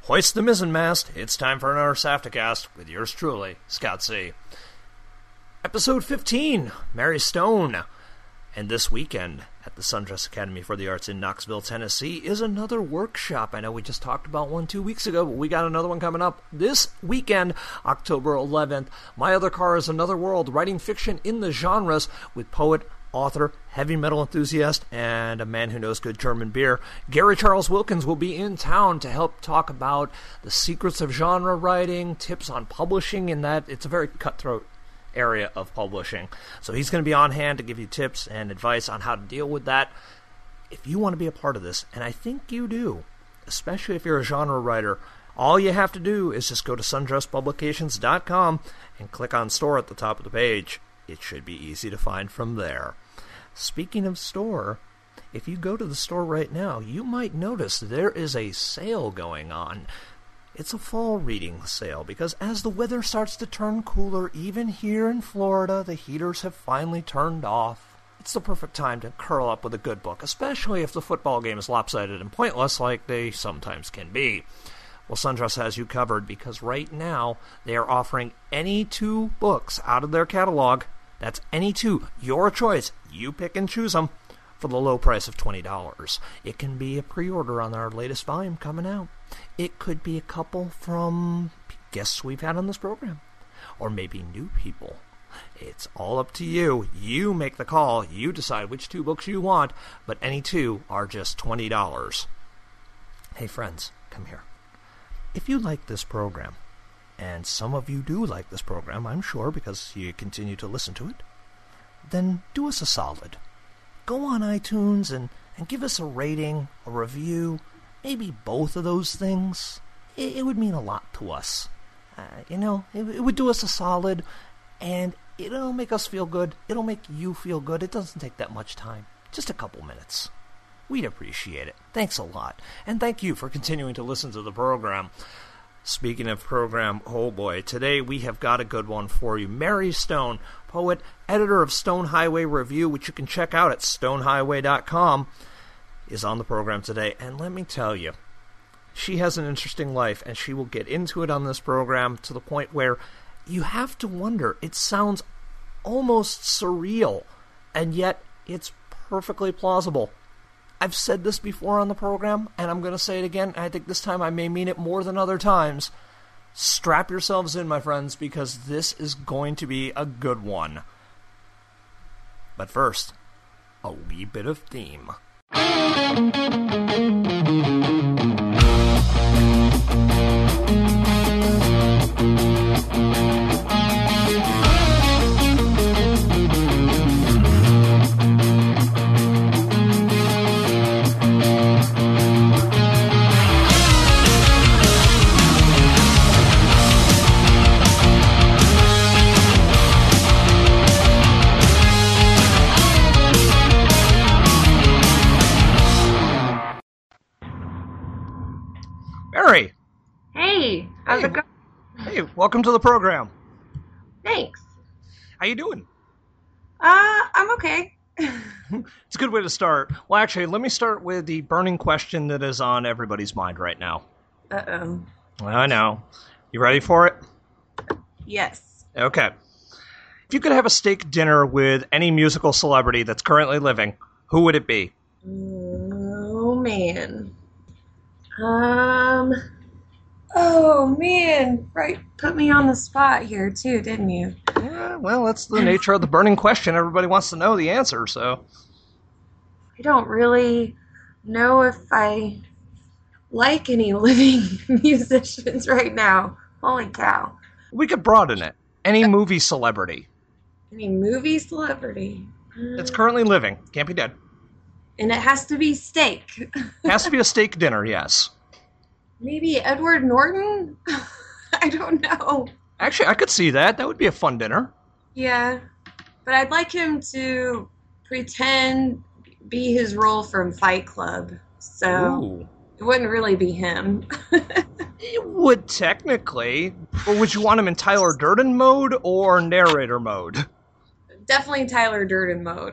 Hoist the mizzen mast. It's time for another Safticast with yours truly, Scott C. Episode 15, Mary Stone. And this weekend at the Sundress Academy for the Arts in Knoxville, Tennessee is another workshop. I know we just talked about one 2 weeks ago, but we got another one coming up this weekend, October 11th. My Other Car is Another World, writing fiction in the genres with poet, author, heavy metal enthusiast, and a man who knows good German beer. Gary Charles Wilkins will be in town to help talk about the secrets of genre writing, tips on publishing, and that it's a very cutthroat area of publishing. So he's going to be on hand to give you tips and advice on how to deal with that. If you want to be a part of this, and I think you do, especially if you're a genre writer, all you have to do is just go to sundresspublications.com and click on store at the top of the page. It should be easy to find from there. Speaking of store, if you go to the store right now, you might notice there is a sale going on. It's a fall reading sale because as the weather starts to turn cooler, even here in Florida, the heaters have finally turned off. It's the perfect time to curl up with a good book, especially if the football game is lopsided and pointless like they sometimes can be. Well, Sundress has you covered because right now they are offering any two books out of their catalog. That's any two, your choice. You pick and choose them for the low price of $20. It can be a pre-order on our latest volume coming out. It could be a couple from guests we've had on this program, or maybe new people. It's all up to you. You make the call. You decide which two books you want, but any two are just $20. Hey, friends, come here. If you like this program, and some of you do like this program, I'm sure, because you continue to listen to it, then do us a solid. Go on iTunes and give us a rating, a review, maybe both of those things. It would mean a lot to us. It would do us a solid, and it'll make us feel good. It'll make you feel good. It doesn't take that much time. Just a couple minutes. We'd appreciate it. Thanks a lot. And thank you for continuing to listen to the program. Speaking of program, oh boy, today we have got a good one for you. Mary Stone, poet, editor of Stone Highway Review, which you can check out at stonehighway.com, is on the program today. And let me tell you, she has an interesting life, and she will get into it on this program to the point where you have to wonder. It sounds almost surreal, and yet it's perfectly plausible. I've said this before on the program, and I'm going to say it again, and I think this time I may mean it more than other times. Strap yourselves in, my friends, because this is going to be a good one. But first, a wee bit of theme. Mary! Hey, how's it going? Hey, welcome to the program. Thanks. How you doing? I'm okay. It's a good way to start. Well, actually, let me start with the burning question that is on everybody's mind right now. Uh-oh. I know. You ready for it? Yes. Okay. If you could have a steak dinner with any musical celebrity that's currently living, who would it be? Oh, man. Oh, man. Right. Put me on the spot here, too, didn't you? Yeah, well, that's the nature of the burning question. Everybody wants to know the answer, so. I don't really know if I like any living musicians right now. Holy cow. We could broaden it. Any movie celebrity. Any movie celebrity? That's currently living. Can't be dead. And it has to be steak. Has to be a steak dinner, yes. Maybe Edward Norton? I don't know. Actually, I could see that. That would be a fun dinner. Yeah. But I'd like him to be his role from Fight Club. So Ooh. It wouldn't really be him. It would technically. But would you want him in Tyler Durden mode or narrator mode? Definitely Tyler Durden mode.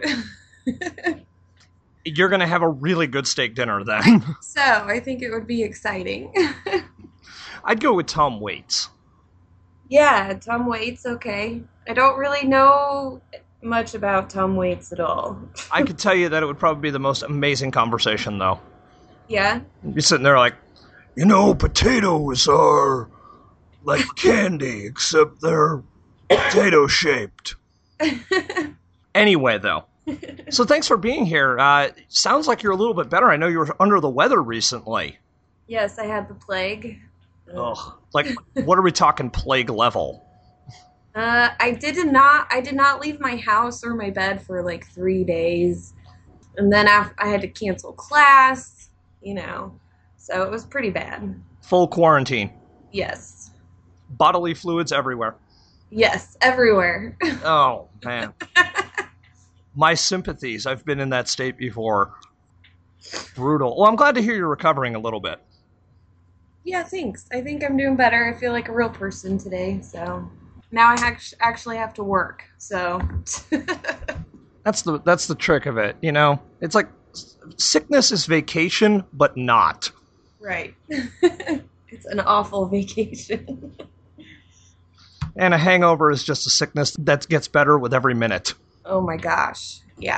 You're going to have a really good steak dinner then. So, I think it would be exciting. I'd go with Tom Waits. Yeah, Tom Waits, okay. I don't really know much about Tom Waits at all. I could tell you that it would probably be the most amazing conversation, though. Yeah? You'd be sitting there like, potatoes are like candy, except they're potato-shaped. Anyway, though. So thanks for being here. Sounds like you're a little bit better. I know you were under the weather recently. Yes, I had the plague. Ugh. Like, what are we talking plague level? I did not leave my house or my bed for like 3 days. And then I had to cancel class, so it was pretty bad. Full quarantine. Yes. Bodily fluids everywhere. Yes, everywhere. Oh, man. My sympathies. I've been in that state before. Brutal. Well, I'm glad to hear you're recovering a little bit. Yeah, thanks. I think I'm doing better. I feel like a real person today, so now I actually have to work, so. That's the trick of it, It's like sickness is vacation, but not. Right. It's an awful vacation. And a hangover is just a sickness that gets better with every minute. Oh my gosh. Yeah.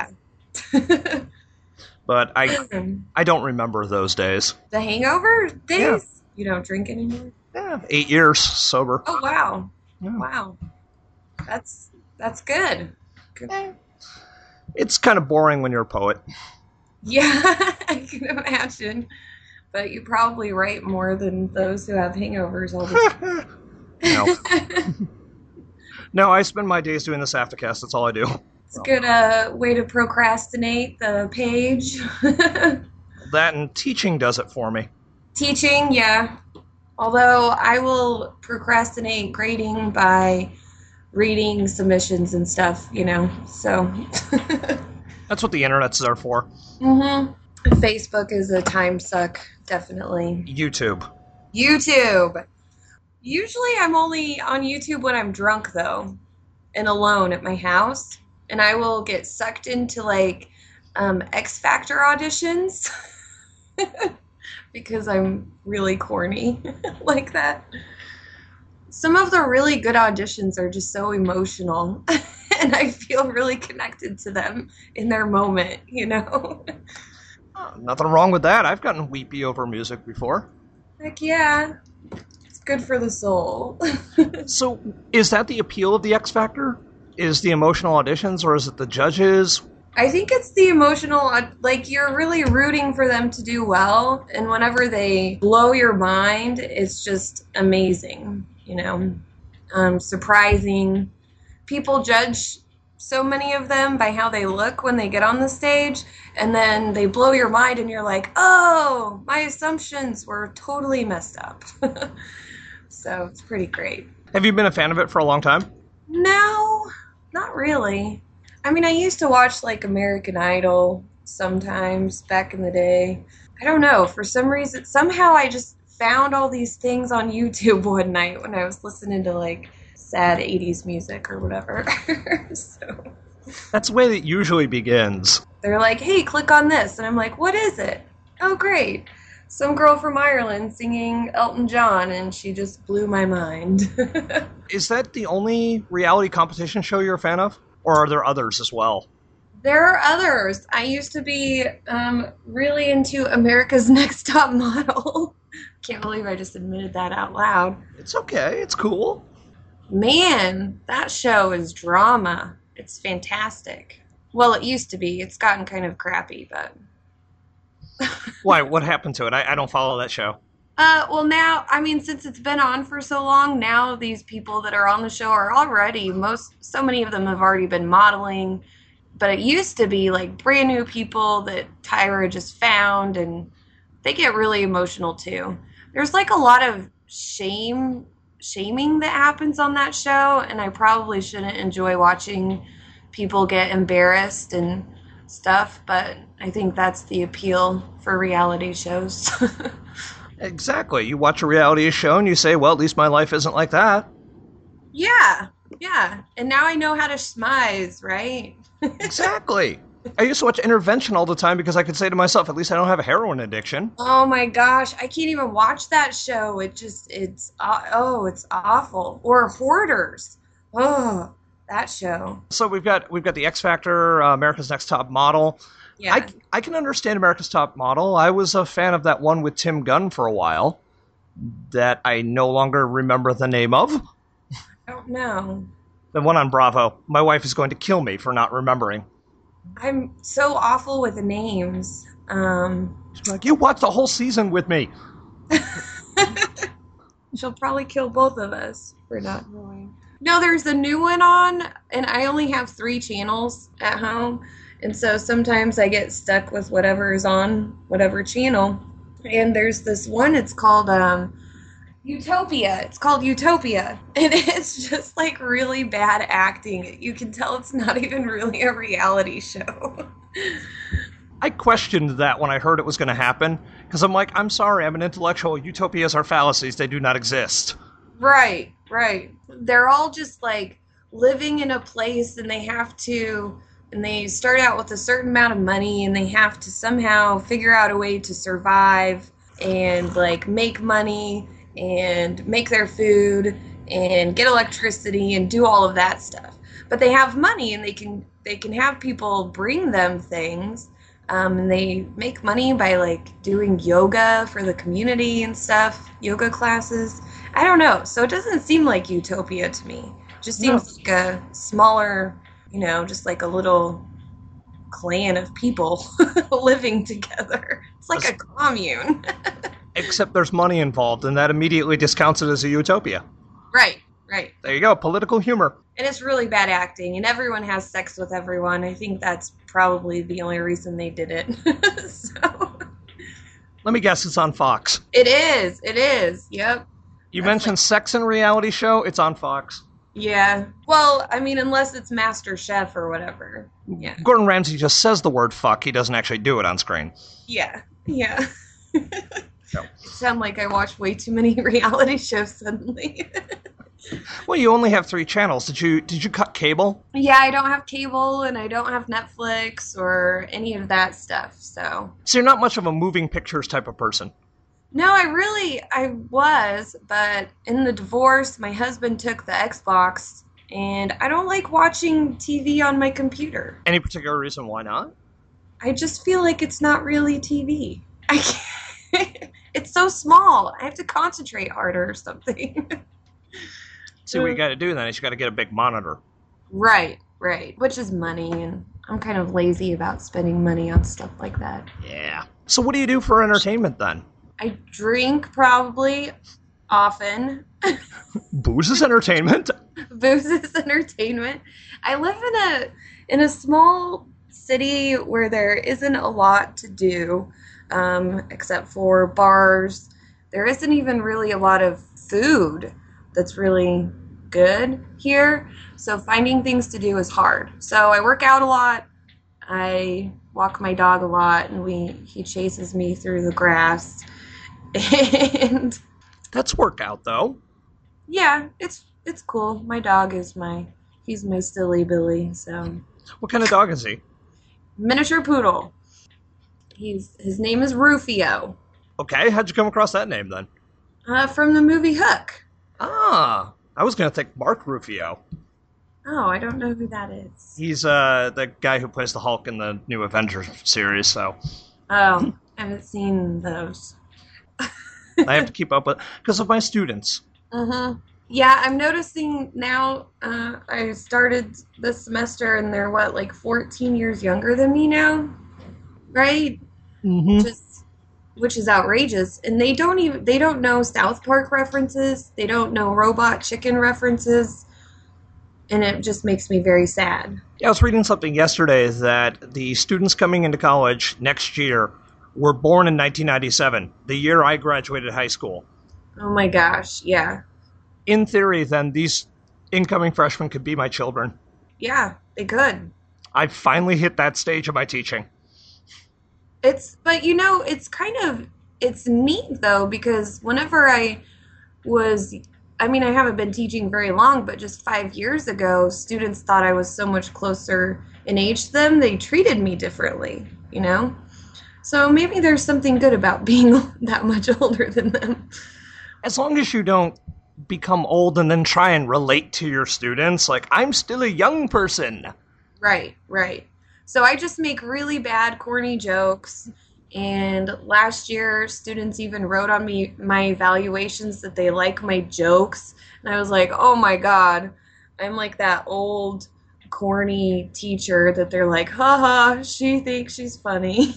But I don't remember those days. The hangover days? Yeah. You don't drink anymore? Yeah, 8 years sober. Oh, wow. Yeah. Wow. That's good. It's kind of boring when you're a poet. Yeah, I can imagine. But you probably write more than those who have hangovers all the time. No. No, I spend my days doing this aftercast. That's all I do. It's a good way to procrastinate the page. That and teaching does it for me. Teaching, yeah. Although I will procrastinate grading by reading submissions and stuff, so. That's what the internet's there for. Mm-hmm. Facebook is a time suck, definitely. YouTube. Usually I'm only on YouTube when I'm drunk, though, and alone at my house. And I will get sucked into, like, X Factor auditions because I'm really corny like that. Some of the really good auditions are just so emotional, and I feel really connected to them in their moment, Nothing wrong with that. I've gotten weepy over music before. Heck yeah. It's good for the soul. So, is that the appeal of the X Factor? Is the emotional auditions, or is it the judges? I think it's the emotional, like, you're really rooting for them to do well, and whenever they blow your mind, it's just amazing, surprising. People judge so many of them by how they look when they get on the stage, and then they blow your mind, and you're like, oh, my assumptions were totally messed up. So it's pretty great. Have you been a fan of it for a long time? No, not really. I mean, I used to watch, like, American Idol sometimes back in the day. I don't know. For some reason, somehow I just found all these things on YouTube one night when I was listening to, like, sad 80s music or whatever. So that's the way it usually begins. They're like, hey, click on this. And I'm like, what is it? Oh, great. Some girl from Ireland singing Elton John, and she just blew my mind. Is that the only reality competition show you're a fan of? Or are there others as well? There are others. I used to be really into America's Next Top Model. Can't believe I just admitted that out loud. It's okay. It's cool. Man, that show is drama. It's fantastic. Well, it used to be. It's gotten kind of crappy, but... Why? What happened to it? I don't follow that show. Well, now, I mean, since it's been on for so long, now these people that are on the show are already, so many of them have already been modeling, but it used to be, like, brand new people that Tyra just found, and they get really emotional, too. There's, like, a lot of shaming that happens on that show, and I probably shouldn't enjoy watching people get embarrassed and stuff, but I think that's the appeal for reality shows. Exactly. You watch a reality show and you say, well, at least my life isn't like that. Yeah. And now I know how to schmize, right? Exactly. I used to watch Intervention all the time because I could say to myself, at least I don't have a heroin addiction. Oh my gosh, I can't even watch that show. It's awful. Or Hoarders. Oh, that show. So we've got the X Factor, America's Next Top Model. Yeah. I can understand America's Top Model. I was a fan of that one with Tim Gunn for a while that I no longer remember the name of. I don't know. The one on Bravo. My wife is going to kill me for not remembering. I'm so awful with names. She's like, you watched the whole season with me. She'll probably kill both of us for not knowing. No, there's a new one on, and I only have 3 channels at home, and so sometimes I get stuck with whatever is on whatever channel. And there's this one, it's called Utopia. It's called Utopia, and it's just like really bad acting. You can tell it's not even really a reality show. I questioned that when I heard it was going to happen, because I'm like, I'm sorry, I'm an intellectual. Utopias are fallacies. They do not exist. Right. They're all just like living in a place, and they start out with a certain amount of money, and they have to somehow figure out a way to survive and like make money and make their food and get electricity and do all of that stuff. But they have money, and they can have people bring them things. And they make money by like doing yoga for the community and stuff, yoga classes. I don't know. So it doesn't seem like Utopia to me. It just seems like a smaller, just like a little clan of people living together. It's like a commune. Except there's money involved, and that immediately discounts it as a utopia. Right. There you go, political humor. And it's really bad acting, and everyone has sex with everyone. I think that's probably the only reason they did it. So. Let me guess, it's on Fox. It is. Yep. You mentioned sex in reality show, it's on Fox. Yeah. Well, I mean, unless it's Master Chef or whatever. Yeah. Gordon Ramsay just says the word fuck, he doesn't actually do it on screen. Yeah. It sounds like I watched way too many reality shows suddenly. Well, you only have 3 channels. Did you cut cable? Yeah, I don't have cable, and I don't have Netflix or any of that stuff, so. So you're not much of a moving pictures type of person. No, I was, but in the divorce, my husband took the Xbox, and I don't like watching TV on my computer. Any particular reason why not? I just feel like it's not really TV. I can't. It's so small. I have to concentrate harder or something. See, what you got to do then is you got to get a big monitor. Right. Which is money, and I'm kind of lazy about spending money on stuff like that. Yeah. So what do you do for entertainment then? I drink probably often. Booze is entertainment. Booze is entertainment. I live in a small city where there isn't a lot to do, except for bars. There isn't even really a lot of food that's really good here, so finding things to do is hard. So I work out a lot, I walk my dog a lot, and he chases me through the grass. And that's workout though. Yeah, it's cool. My dog is he's my silly Billy. So what kind of dog is he? Miniature poodle. His name is Rufio. Okay, how'd you come across that name then? From the movie Hook. Ah, I was going to think Mark Rufio. Oh, I don't know who that is. He's the guy who plays the Hulk in the new Avengers series, so. Oh, I haven't seen those. I have to keep up with because of my students. Mm-hmm. Yeah, I'm noticing now, I started this semester and they're like 14 years younger than me now, right? Mm-hmm. Which is outrageous. And they don't know South Park references. They don't know Robot Chicken references. And it just makes me very sad. Yeah, I was reading something yesterday that the students coming into college next year were born in 1997, the year I graduated high school. Oh my gosh, yeah. In theory, then, these incoming freshmen could be my children. Yeah, they could. I finally hit that stage of my teaching. It's neat though, because whenever I was I mean, I haven't been teaching very long, but just 5 years ago, students thought I was so much closer in age to them, they treated me differently, you know? So maybe there's something good about being that much older than them. As long as you don't become old and then try and relate to your students, like, I'm still a young person. Right, right. So I just make really bad, corny jokes. And last year, students even wrote on me my evaluations that they like my jokes. And I was like, oh my God, I'm like that old, corny teacher that they're like, haha, she thinks she's funny.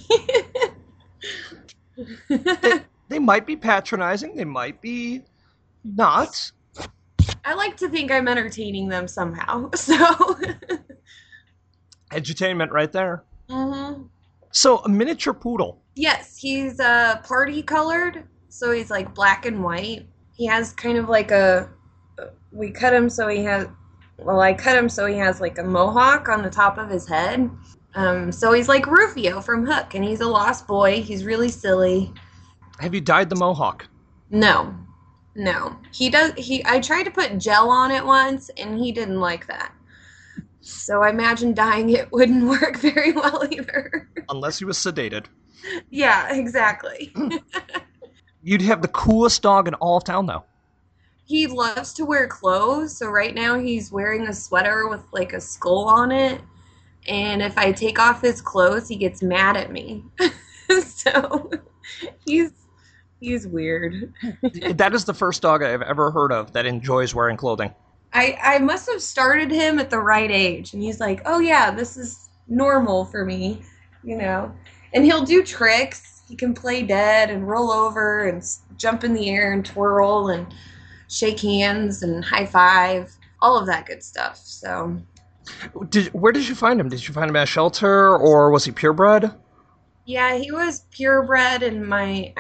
They might be patronizing, they might be not. I like to think I'm entertaining them somehow. So, Edutainment right there. mm-hmm. So, a miniature poodle. Yes, he's party colored, so he's like black and white. He has kind of like we cut him so he has, well, I cut him so he has like a mohawk on the top of his head. So he's like Rufio from Hook, and he's a lost boy. He's really silly. Have you dyed the mohawk? No. I tried to put gel on it once, and he didn't like that. So I imagine dyeing it wouldn't work very well either. Unless he was sedated. Yeah, exactly. You'd have the coolest dog in all of town, though. He loves to wear clothes, so right now he's wearing a sweater with like a skull on it. And if I take off his clothes, he gets mad at me. So he's weird. That is the first dog I've ever heard of that enjoys wearing clothing. I must have started him at the right age, and he's like, oh yeah, this is normal for me, you know. And he'll do tricks. He can play dead and roll over and jump in the air and twirl and shake hands and high five, all of that good stuff. So, where did you find him? Did you find him at a shelter, or was he purebred? yeah, he was purebred, and my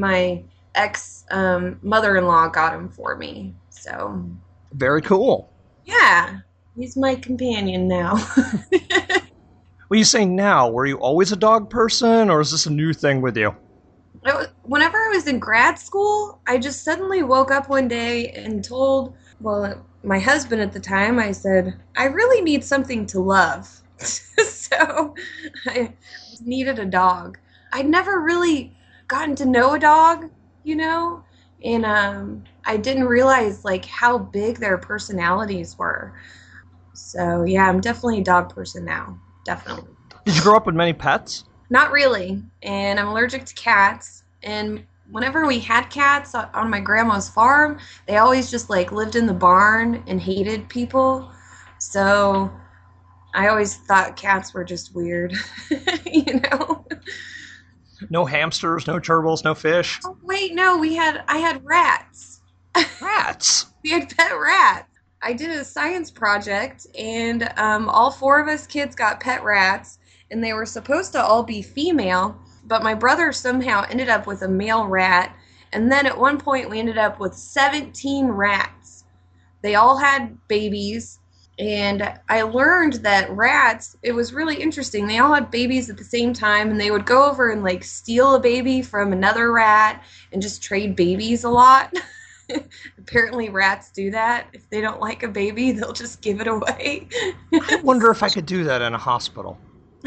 ex mother-in-law got him for me. So, very cool. Yeah, he's my companion now. When you say now, were you always a dog person, or is this a new thing with you? Whenever I was in grad school, I just suddenly woke up one day and told, my husband at the time, I said, I really need something to love. So I needed a dog. I'd never really gotten to know a dog, you know, and I didn't realize like how big their personalities were. So yeah, I'm definitely a dog person now. Definitely. Did you grow up with many pets? Not really, and I'm allergic to cats, and whenever we had cats on my grandma's farm, they always just like lived in the barn and hated people, so I always thought cats were just weird, you know? No hamsters, no gerbils, no fish? Oh, wait, no, I had rats. Rats? We had pet rats. I did a science project, and all four of us kids got pet rats, and they were supposed to all be female, but my brother somehow ended up with a male rat, and then at one point we ended up with 17 rats. They all had babies, and I learned that rats, it was really interesting. They all had babies at the same time, and they would go over and like steal a baby from another rat and just trade babies a lot. Apparently rats do that. If they don't like a baby, they'll just give it away. I wonder if I could do that in a hospital.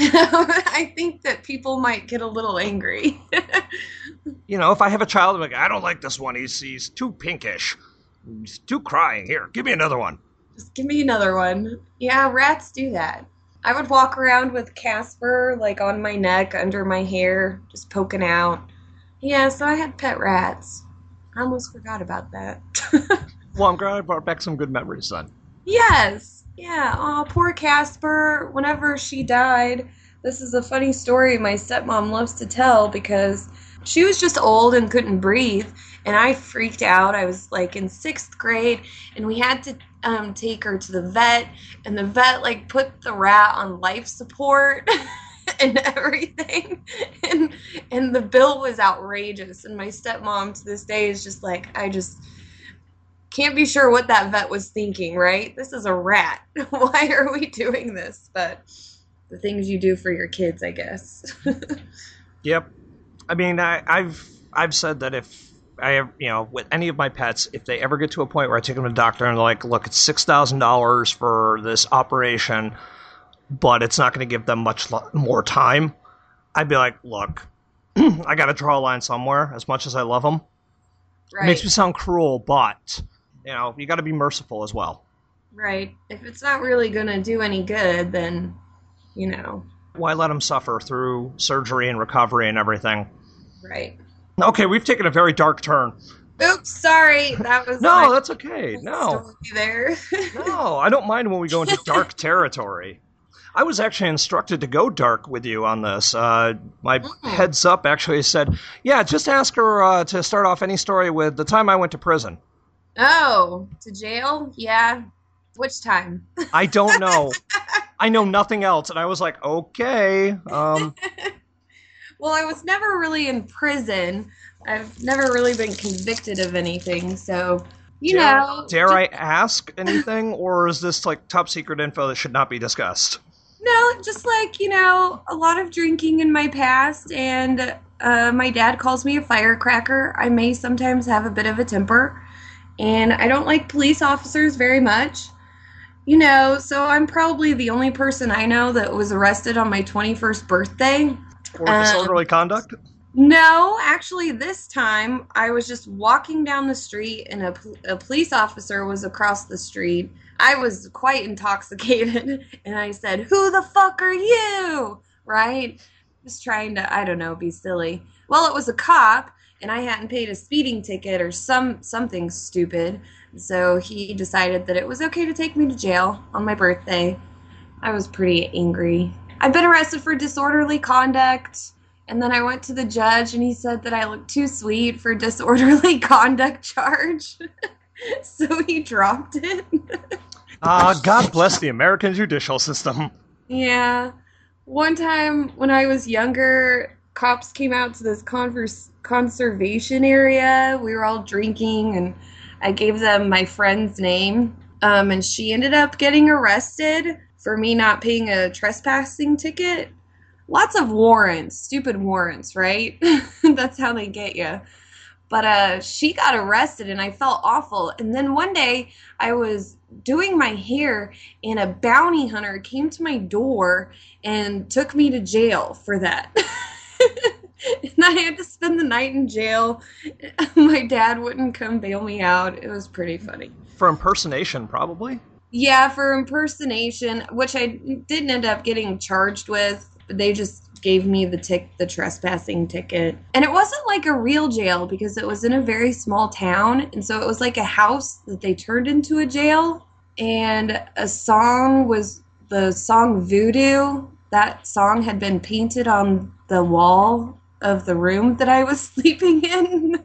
I think that people might get a little angry. You know, if I have a child, I'm like, I don't like this one. He's too pinkish. He's too crying. Here, give me another one. Just give me another one. Yeah, rats do that. I would walk around with Casper, like on my neck, under my hair, just poking out. Yeah, so I had pet rats. I almost forgot about that. Well, I'm glad I brought back some good memories then. Yes. Yeah. Oh, poor Casper. Whenever she died, this is a funny story my stepmom loves to tell because she was just old and couldn't breathe. And I freaked out. I was like in 6th grade, and we had to take her to the vet. And the vet like put the rat on life support. And everything, and the bill was outrageous, and my stepmom to this day is just like, I just can't be sure what that vet was thinking, right? This is a rat. Why are we doing this? But the things you do for your kids, I guess. Yep. I mean, I've said that if with any of my pets, if they ever get to a point where I take them to the doctor and they're like, look, it's $6,000 for this operation, but it's not going to give them much more time, I'd be like, look, I got to draw a line somewhere, as much as I love them. Right. It makes me sound cruel, but, you got to be merciful as well. Right. If it's not really going to do any good, then, Why let them suffer through surgery and recovery and everything? Right. Okay, we've taken a very dark turn. Oops, sorry. That was No, that's okay. No. There. No, I don't mind when we go into dark territory. I was actually instructed to go dark with you on this. My heads up actually said, yeah, just ask her to start off any story with the time I went to prison. Oh, to jail? Yeah. Which time? I don't know. I know nothing else. And I was like, okay. Well, I was never really in prison. I've never really been convicted of anything, so, Dare I ask anything, or is this, top secret info that should not be discussed? No, just a lot of drinking in my past, and my dad calls me a firecracker. I may sometimes have a bit of a temper, and I don't like police officers very much. So I'm probably the only person I know that was arrested on my 21st birthday. For disorderly conduct? No, actually this time I was just walking down the street and a police officer was across the street. I was quite intoxicated and I said, "Who the fuck are you?" Right? Just trying to, be silly. Well, it was a cop and I hadn't paid a speeding ticket or something stupid. So he decided that it was okay to take me to jail on my birthday. I was pretty angry. I've been arrested for disorderly conduct, and then I went to the judge, and he said that I looked too sweet for disorderly conduct charge. So he dropped it. God bless the American judicial system. Yeah. One time when I was younger, cops came out to this conservation area. We were all drinking, and I gave them my friend's name, and she ended up getting arrested for me not paying a trespassing ticket. Lots of warrants, stupid warrants, right? That's how they get you. But she got arrested, and I felt awful. And then one day, I was doing my hair, and a bounty hunter came to my door and took me to jail for that. And I had to spend the night in jail. My dad wouldn't come bail me out. It was pretty funny. For impersonation, probably? Yeah, for impersonation, which I didn't end up getting charged with. They just gave me the trespassing ticket. And it wasn't like a real jail because it was in a very small town. And so it was like a house that they turned into a jail. And the song Voodoo. That song had been painted on the wall of the room that I was sleeping in.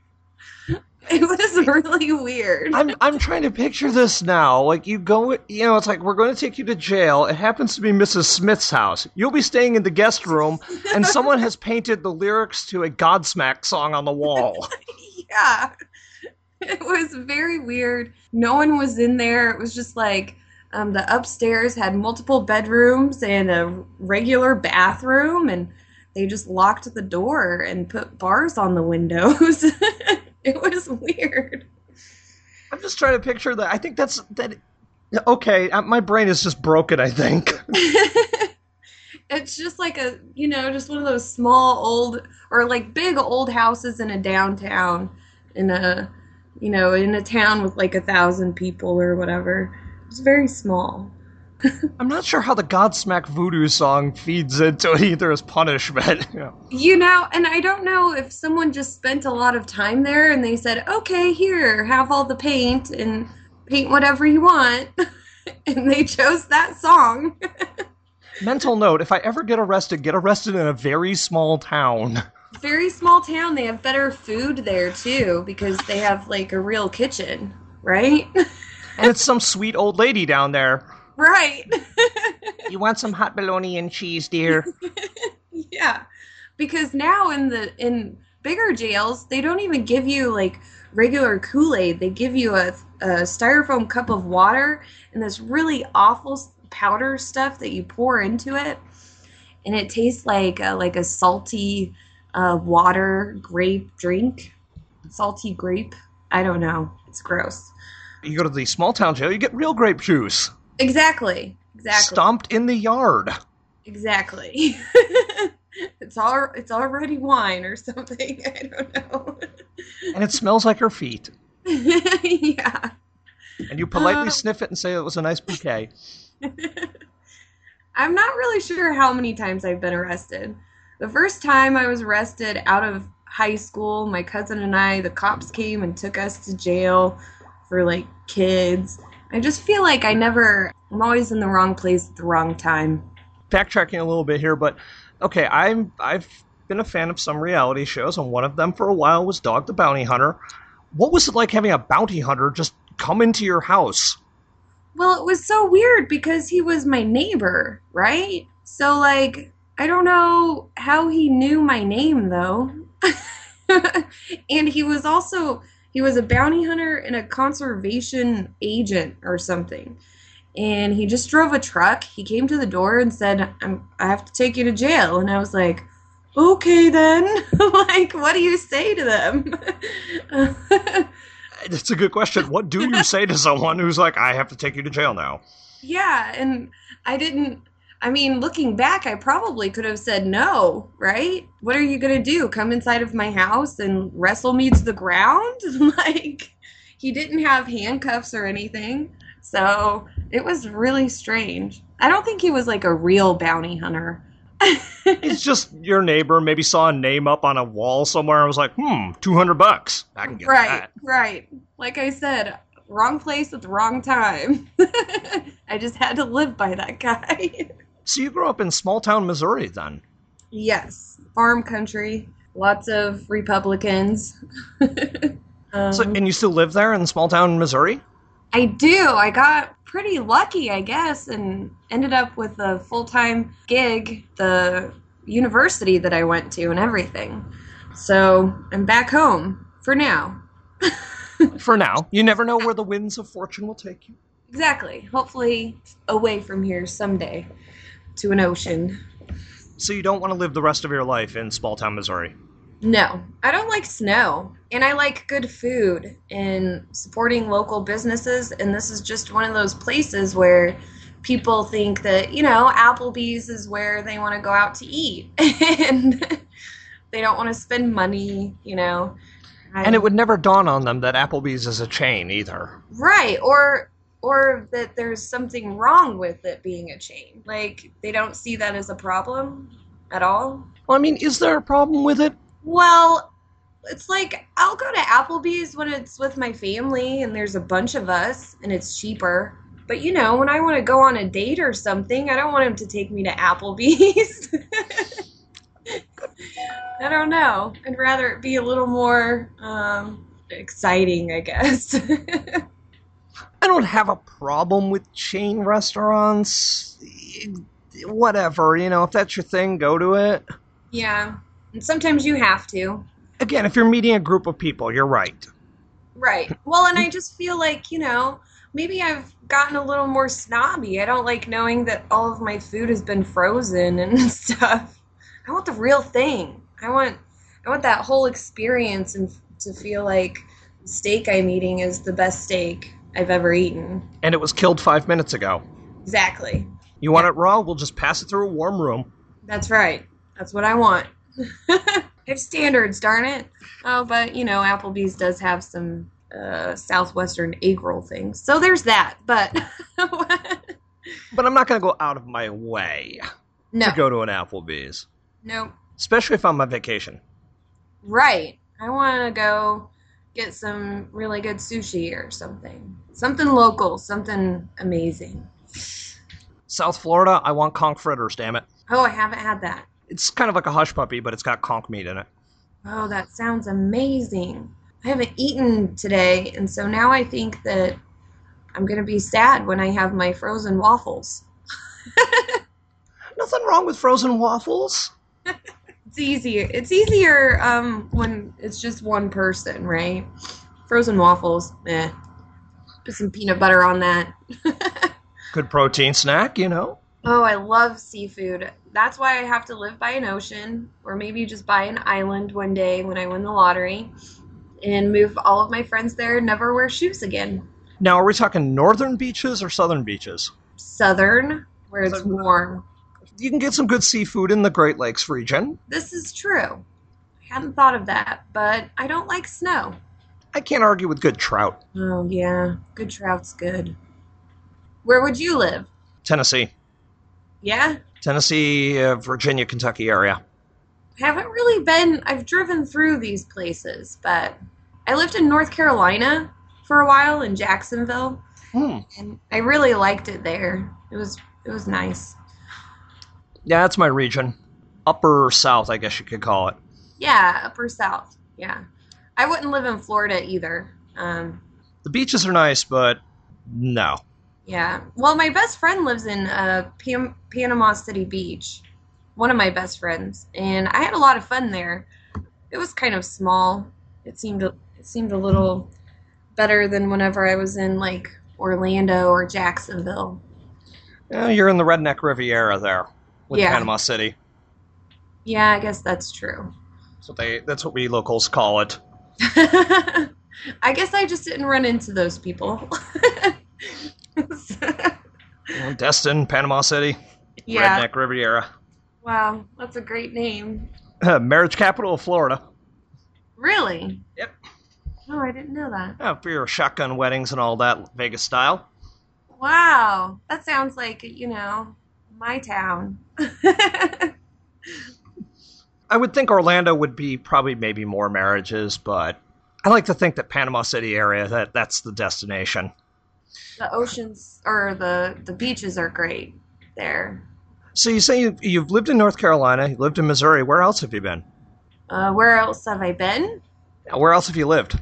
It was really weird. I'm trying to picture this now. Like, you go, it's like, we're going to take you to jail. It happens to be Mrs. Smith's house. You'll be staying in the guest room, and someone has painted the lyrics to a Godsmack song on the wall. Yeah. It was very weird. No one was in there. It was just like, the upstairs had multiple bedrooms and a regular bathroom, and they just locked the door and put bars on the windows. It was weird. I'm just trying to picture that. I think that. Okay, my brain is just broken, I think. It's just like just one of those small old, or like big old houses in a downtown, in a town with like 1,000 people or whatever. It's very small. I'm not sure how the Godsmack Voodoo song feeds into it either as punishment. Yeah. And I don't know if someone just spent a lot of time there and they said, okay, here, have all the paint and paint whatever you want. And they chose that song. Mental note, if I ever get arrested in a very small town. Very small town. They have better food there, too, because they have, like, a real kitchen, right? And it's some sweet old lady down there. Right. You want some hot bologna and cheese, dear? Yeah. Because now in bigger jails, they don't even give you, like, regular Kool-Aid. They give you a styrofoam cup of water and this really awful powder stuff that you pour into it. And it tastes like a salty water grape drink. salty grape. I don't know. It's gross. You go to the small town jail, you get real grape juice. Exactly. Stomped in the yard. Exactly. It's already wine or something. I don't know. And it smells like her feet. Yeah. And you politely sniff it and say it was a nice bouquet. I'm not really sure how many times I've been arrested. The first time I was arrested out of high school, my cousin and I, the cops came and took us to jail for, like, kids. I just feel like I'm always in the wrong place at the wrong time. Backtracking a little bit here, but, okay, I've been a fan of some reality shows, and one of them for a while was Dog the Bounty Hunter. What was it like having a bounty hunter just come into your house? Well, it was so weird because he was my neighbor, right? So, like, I don't know how he knew my name, though. And he was a bounty hunter and a conservation agent or something. And he just drove a truck. He came to the door and said, I have to take you to jail. And I was like, okay, then. Like, what do you say to them? It's a good question. What do you say to someone who's like, I have to take you to jail now? Yeah, and looking back, I probably could have said no, right? What are you going to do? Come inside of my house and wrestle me to the ground? Like, he didn't have handcuffs or anything. So it was really strange. I don't think he was like a real bounty hunter. It's just your neighbor maybe saw a name up on a wall somewhere and was like, $200. I can get that. Right. Like I said, wrong place at the wrong time. I just had to live by that guy. So you grew up in small town Missouri then? Yes. Farm country. Lots of Republicans. And you still live there in small town Missouri? I do. I got pretty lucky, I guess, and ended up with a full-time gig, the university that I went to and everything. So I'm back home for now. For now. You never know where the winds of fortune will take you. Exactly. Hopefully away from here someday to an ocean. So you don't want to live the rest of your life in small town Missouri? No, I don't like snow, and I like good food and supporting local businesses, and this is just one of those places where people think that, Applebee's is where they want to go out to eat, and they don't want to spend money, And it would never dawn on them that Applebee's is a chain, either. Right, or that there's something wrong with it being a chain. Like, they don't see that as a problem at all. Well, is there a problem with it? Well, it's like, I'll go to Applebee's when it's with my family and there's a bunch of us and it's cheaper. But, when I want to go on a date or something, I don't want him to take me to Applebee's. I don't know. I'd rather it be a little more exciting, I guess. I don't have a problem with chain restaurants. Whatever, if that's your thing, go to it. Yeah. And sometimes you have to. Again, if you're meeting a group of people, you're right. Right. Well, and I just feel like, maybe I've gotten a little more snobby. I don't like knowing that all of my food has been frozen and stuff. I want the real thing. I want that whole experience and to feel like the steak I'm eating is the best steak I've ever eaten. And it was killed 5 minutes ago. Exactly. You want it raw? We'll just pass it through a warm room. That's right. That's what I want. I have standards, darn it. Oh, but, Applebee's does have some Southwestern egg roll things. So there's that, but... But I'm not going to go out of my way to go to an Applebee's. Nope. Especially if I'm on vacation. Right. I want to go get some really good sushi or something. Something local, something amazing. South Florida, I want conch fritters, damn it. Oh, I haven't had that. It's kind of like a hush puppy, but it's got conch meat in it. Oh, that sounds amazing. I haven't eaten today, and so now I think that I'm going to be sad when I have my frozen waffles. Nothing wrong with frozen waffles. It's easier. It's easier when it's just one person, right? Frozen waffles, Put some peanut butter on that. Good protein snack, Oh, I love seafood. That's why I have to live by an ocean, or maybe just by an island one day when I win the lottery. and move all of my friends there and never wear shoes again. Now, are we talking northern beaches or southern beaches? Southern, where it's warm. You can get some good seafood in the Great Lakes region. This is true. I hadn't thought of that, but I don't like snow. I can't argue with good trout. Oh, yeah. Good trout's good. Where would you live? Tennessee. Yeah? Tennessee, Virginia, Kentucky area. I haven't really been... I've driven through these places, but I lived in North Carolina for a while, in Jacksonville, and I really liked it there. It was nice. Yeah, that's my region. Upper South, I guess you could call it. Yeah, Upper South. Yeah. I wouldn't live in Florida either. The beaches are nice, but no. Yeah. Well, my best friend lives in Panama City Beach. One of my best friends. And I had a lot of fun there. It was kind of small. It seemed a little better than whenever I was in, like, Orlando or Jacksonville. Yeah, you're in the Redneck Riviera there with Panama City. Yeah, I guess that's true. That's what we locals call it. I guess I just didn't run into those people. Destin, Panama City, Redneck Riviera. Wow, that's a great name. Marriage capital of Florida. Really? Yep. Oh, I didn't know that. Yeah, for your shotgun weddings and all that, Vegas style. Wow, that sounds like, my town. I would think Orlando would be probably maybe more marriages, but I like to think that Panama City area, that's the destination. The oceans, or the beaches are great there. So you say you've lived in North Carolina, you lived in Missouri. Where else have you been? Where else have I been? Where else have you lived?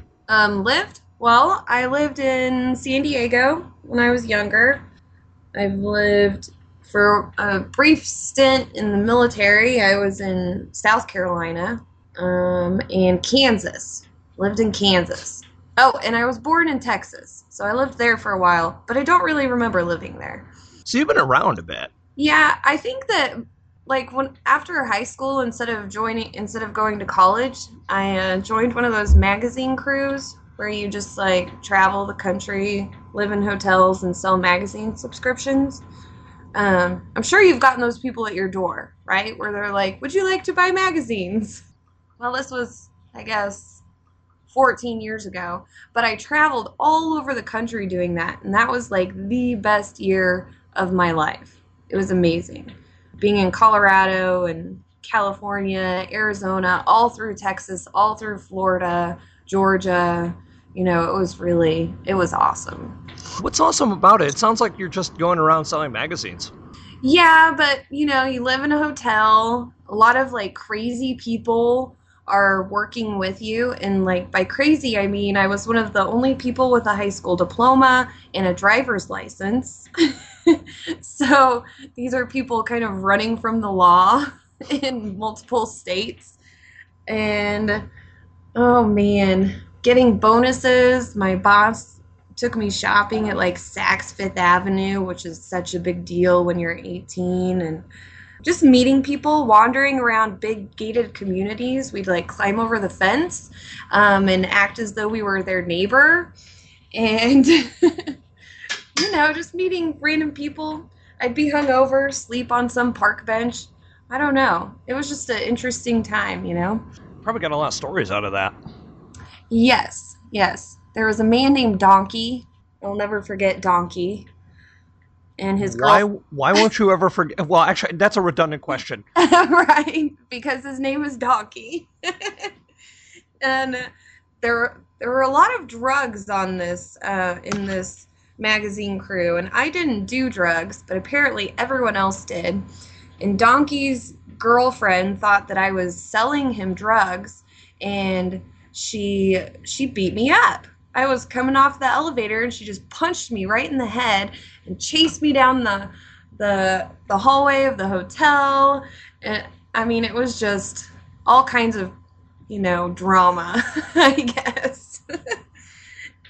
Well, I lived in San Diego when I was younger. I've lived for a brief stint in the military. I was in South Carolina, and Kansas. Lived in Kansas. Oh, and I was born in Texas, so I lived there for a while, but I don't really remember living there. So you've been around a bit. Yeah, I think that after high school, instead of going to college, I joined one of those magazine crews where you just travel the country, live in hotels, and sell magazine subscriptions. I'm sure you've gotten those people at your door, right? Where they're like, "Would you like to buy magazines?" Well, this was, I guess, 14 years ago, but I traveled all over the country doing that, and that was the best year of my life. It was amazing. Being in Colorado and California, Arizona, all through Texas, all through Florida, Georgia, it was awesome. What's awesome about it? It sounds like you're just going around selling magazines. Yeah, but, you live in a hotel. A lot of, crazy people are working with you. And, by crazy, I mean I was one of the only people with a high school diploma and a driver's license. So these are people kind of running from the law in multiple states. And, oh, man, getting bonuses. My boss took me shopping at Saks Fifth Avenue, which is such a big deal when you're 18, and just meeting people, wandering around big gated communities. We'd climb over the fence and act as though we were their neighbor, and just meeting random people. I'd be hungover, sleep on some park bench. I don't know. It was just an interesting time, Probably got a lot of stories out of that. Yes. There was a man named Donkey. I'll never forget Donkey. And his girl. Why won't you ever forget? Well, actually, that's a redundant question. Right, because his name is Donkey. And there were a lot of drugs on this in this magazine crew, and I didn't do drugs, but apparently everyone else did. And Donkey's girlfriend thought that I was selling him drugs, and she beat me up. I was coming off the elevator, and she just punched me right in the head and chased me down the hallway of the hotel. And I mean, it was just all kinds of, drama, I guess.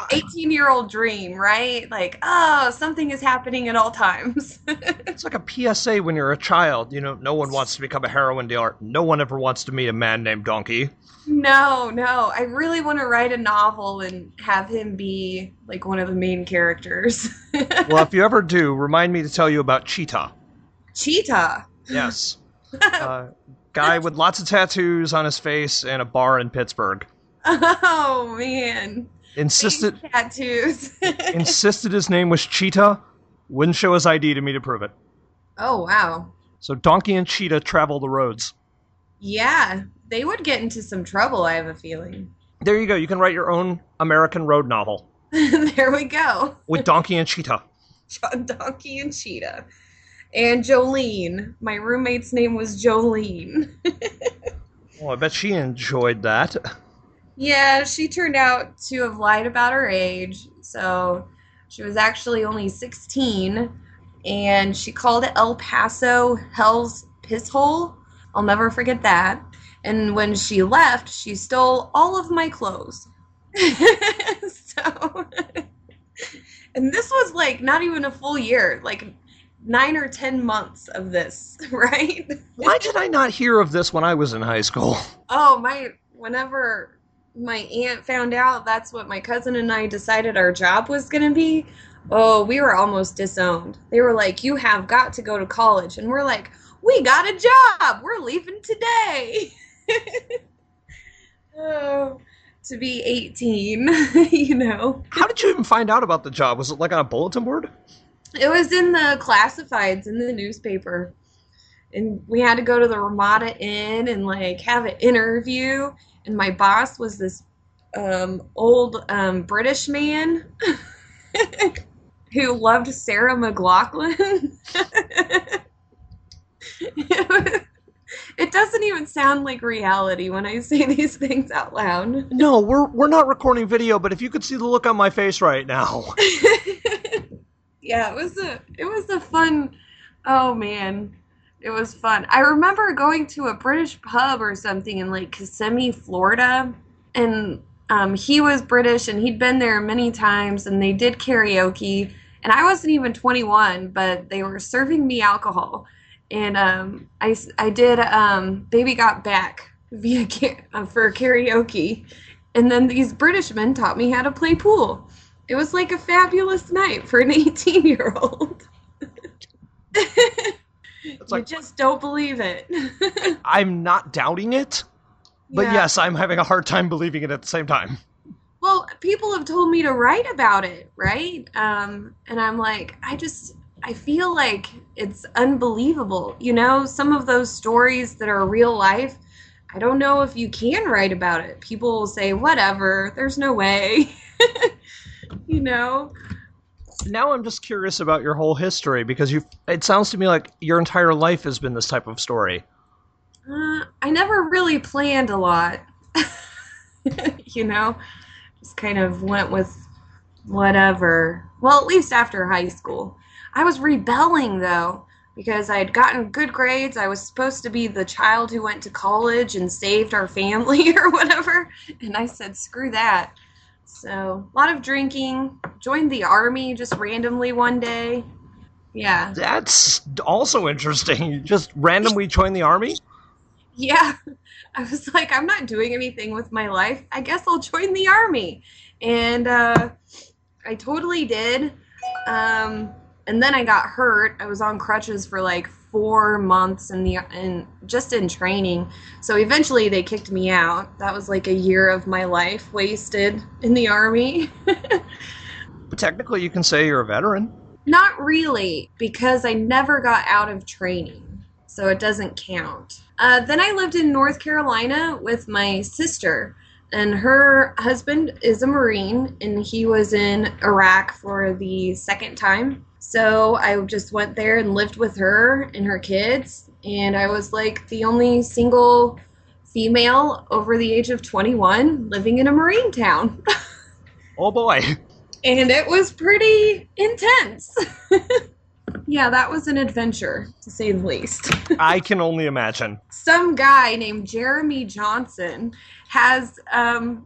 18-year-old dream, right? Like, oh, something is happening at all times. It's like a PSA when you're a child. No one wants to become a heroin dealer. No one ever wants to meet a man named Donkey. No. I really want to write a novel and have him be like one of the main characters. Well, if you ever do, remind me to tell you about Cheetah. Cheetah? Yes. Guy with lots of tattoos on his face and a bar in Pittsburgh. Oh, man. Insisted Tattoos. insisted his name was Cheetah. Wouldn't show his ID to me to prove it. Oh, wow. So Donkey and Cheetah travel the roads. Yeah, they would get into some trouble, I have a feeling. There you go. You can write your own American road novel. There we go. With Donkey and Cheetah. Donkey and Cheetah. And Jolene. My roommate's name was Jolene. Well, I bet she enjoyed that. Yeah, she turned out to have lied about her age. So she was actually only 16. And she called it El Paso Hell's Piss Hole. I'll never forget that. And when she left, she stole all of my clothes. So, and this was like not even a full year, like 9 or 10 months of this, right? Why did I not hear of this when I was in high school? Oh, whenever my aunt found out that's what my cousin and I decided our job was going to be, oh, we were almost disowned. They were like, you have got to go to college. And we're like, we got a job. We're leaving today. Oh, to be 18, How did you even find out about the job? Was it like on a bulletin board? It was in the classifieds in the newspaper. And we had to go to the Ramada Inn and like have an interview. And my boss was this old British man who loved Sarah McLachlan. It doesn't even sound like reality when I say these things out loud. No, we're not recording video, but if you could see the look on my face right now. Yeah, it was a fun. Oh man, it was fun. I remember going to a British pub or something in like Kissimmee, Florida, and he was British and he'd been there many times, and they did karaoke, and I wasn't even 21, but they were serving me alcohol. And I did Baby Got Back for karaoke. And then these British men taught me how to play pool. It was like a fabulous night for an 18-year-old. You just don't believe it. I'm not doubting it, but Yeah. yes, I'm having a hard time believing it at the same time. Well, people have told me to write about it, right? And I'm like, I feel like it's unbelievable. Some of those stories that are real life, I don't know if you can write about it. People will say, whatever, there's no way. Now I'm just curious about your whole history, because it sounds to me like your entire life has been this type of story. I never really planned a lot. Just kind of went with whatever. Well, at least after high school. I was rebelling, though, because I had gotten good grades. I was supposed to be the child who went to college and saved our family or whatever. And I said, screw that. So, a lot of drinking. Joined the Army just randomly one day. Yeah. That's also interesting. You just randomly joined the Army? Yeah. I was like, I'm not doing anything with my life. I guess I'll join the Army. And I totally did. And then I got hurt. I was on crutches for like 4 months just in training. So eventually they kicked me out. That was like a year of my life wasted in the Army. But technically you can say you're a veteran. Not really, because I never got out of training. So it doesn't count. Then I lived in North Carolina with my sister. And her husband is a Marine, and he was in Iraq for the second time. So I just went there and lived with her and her kids. And I was like the only single female over the age of 21 living in a Marine town. Oh boy. And it was pretty intense. Yeah, that was an adventure, to say the least. I can only imagine. Some guy named Jeremy Johnson has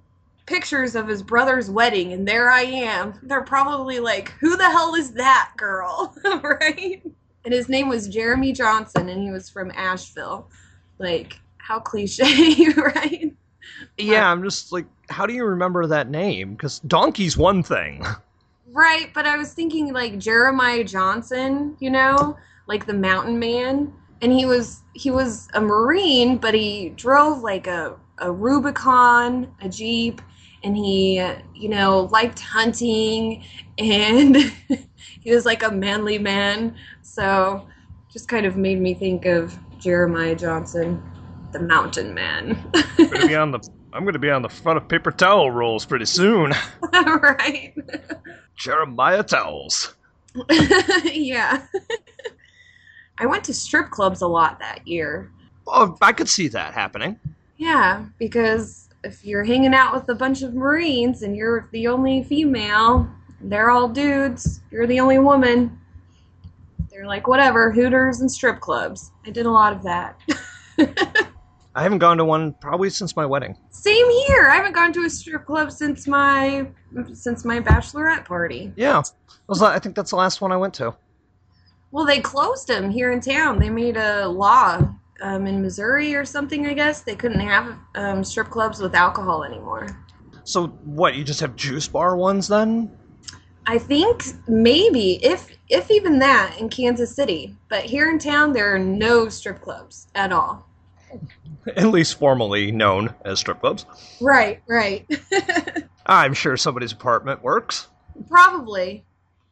pictures of his brother's wedding, and there I am. They're probably like, who the hell is that girl? Right? And his name was Jeremy Johnson, and he was from Asheville. Like, how cliche, right? Yeah, I'm just like, how do you remember that name? Because donkey's one thing. Right, but I was thinking like Jeremiah Johnson, like the mountain man. And he was a Marine, but he drove like a Rubicon, a Jeep, and he, liked hunting, and he was like a manly man. So just kind of made me think of Jeremiah Johnson, the mountain man. I'm going to be on the front of paper towel rolls pretty soon. Right. Jeremiah Towels. Yeah. I went to strip clubs a lot that year. Oh, I could see that happening. Yeah, because if you're hanging out with a bunch of Marines and you're the only female, they're all dudes, you're the only woman. They're like, whatever, Hooters and strip clubs. I did a lot of that. I haven't gone to one probably since my wedding. Same here. I haven't gone to a strip club since my bachelorette party. Yeah. I think that's the last one I went to. Well, they closed them here in town. They made a law in Missouri or something, I guess. They couldn't have strip clubs with alcohol anymore. So what, you just have juice bar ones then? I think maybe, if even that, in Kansas City. But here in town, there are no strip clubs at all. At least formally known as strip clubs. Right. I'm sure somebody's apartment works. Probably.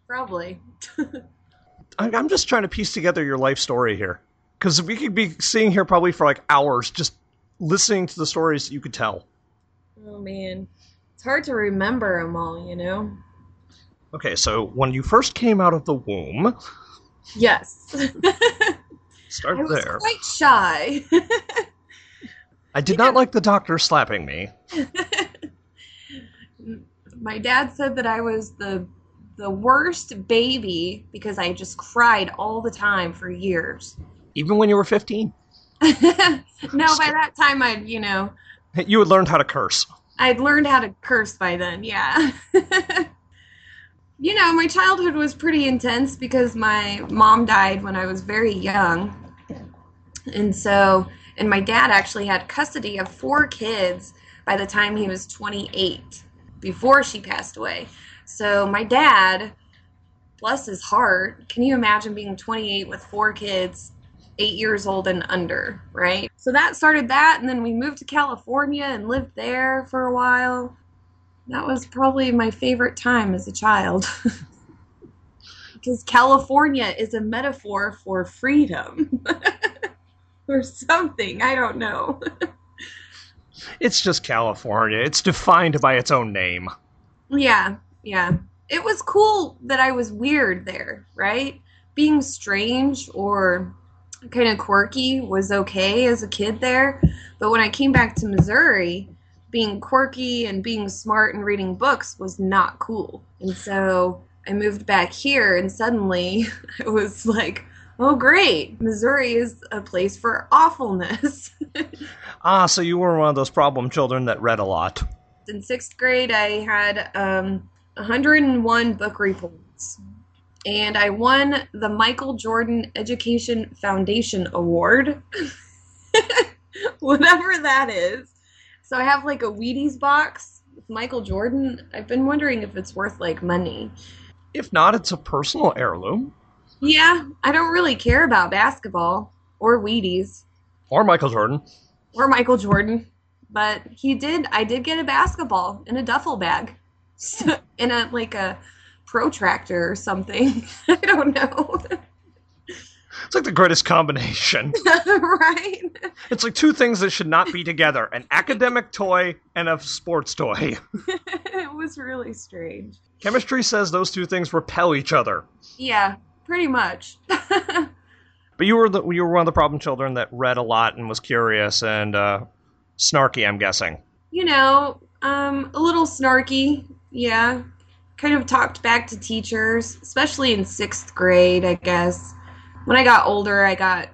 I'm just trying to piece together your life story here. Because we could be sitting here probably for like hours just listening to the stories you could tell. Oh, man. It's hard to remember them all, Okay, so when you first came out of the womb... Yes. Start I was there. quite shy. I did not like the doctor slapping me. My dad said that I was the worst baby because I just cried all the time for years. Even when you were 15? No, by that time You had learned how to curse. I'd learned how to curse by then, yeah. My childhood was pretty intense because my mom died when I was very young. And my dad actually had custody of 4 kids by the time he was 28, before she passed away. So my dad, bless his heart, can you imagine being 28 with 4 kids, 8 years old and under, right? So that started that, and then we moved to California and lived there for a while. That was probably my favorite time as a child. Because California is a metaphor for freedom. Or something, I don't know. It's just California. It's defined by its own name. Yeah. It was cool that I was weird there, right? Being strange or kind of quirky was okay as a kid there. But when I came back to Missouri, being quirky and being smart and reading books was not cool. And so I moved back here, and suddenly I was like, oh, great. Missouri is a place for awfulness. So you were one of those problem children that read a lot. In 6th grade, I had 101 book reports. And I won the Michael Jordan Education Foundation Award. Whatever that is. So I have like a Wheaties box with Michael Jordan. I've been wondering if it's worth like money. If not, it's a personal heirloom. Yeah, I don't really care about basketball or Wheaties. Or Michael Jordan. But I did get a basketball in a duffel bag. In a protractor or something. I don't know. It's like the greatest combination. Right? It's like 2 things that should not be together. An academic toy and a sports toy. It was really strange. Chemistry says those 2 things repel each other. Yeah, pretty much. But you were one of the problem children that read a lot and was curious and snarky, I'm guessing. A little snarky, yeah. Kind of talked back to teachers, especially in 6th grade, I guess. When I got older, I got,